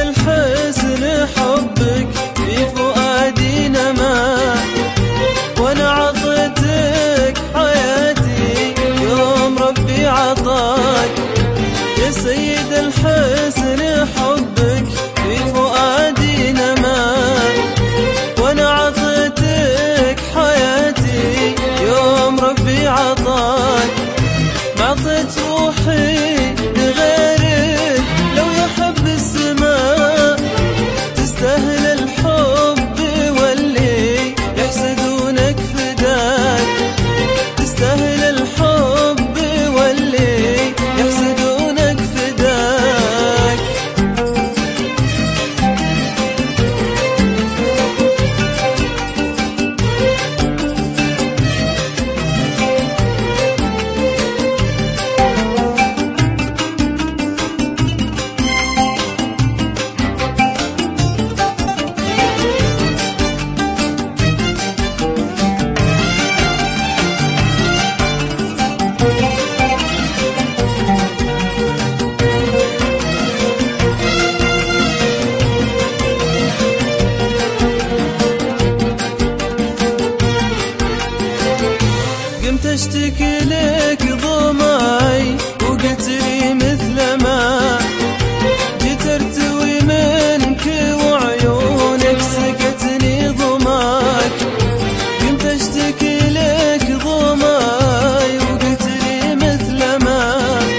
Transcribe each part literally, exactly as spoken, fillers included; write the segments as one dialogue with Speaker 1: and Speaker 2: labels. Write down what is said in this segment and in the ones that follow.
Speaker 1: الحسن حبك في فؤادي نما، وانا عطيتك حياتي يوم ربي عطاك. يا سيد الحسن حبك في فؤادي نما، وانا عطيتك حياتي يوم ربي عطاك. ما عطيت روحي لغيرك لو يحب السماء، تستاهل الحب واللي يحسدونك فداك، تستاهل الحب واللي يحسدونك فداك. قمت اشتكي لك ضماي وقلت لي مثل ما جيت ارتوي منك وعيونك سقتني ضماك. قمت اشتكي لك ضماي وقلت لي مثل ما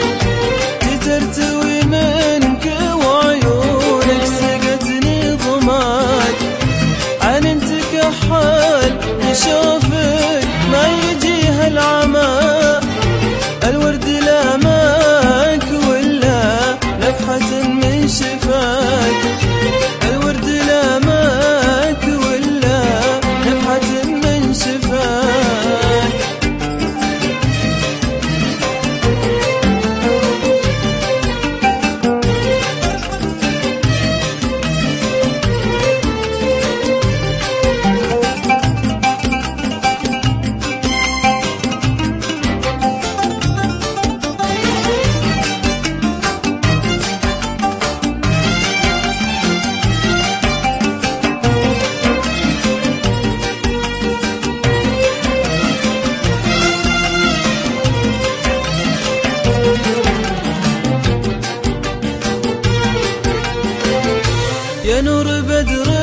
Speaker 1: جيت ارتوي منك وعيونك سقتني ضماك. عننتك حال يشوفك ما يجيها العمى، الورد لامك ولا نفحة من شفاك، الورد لامك ولا نفحة من شفاك. يا نور بدر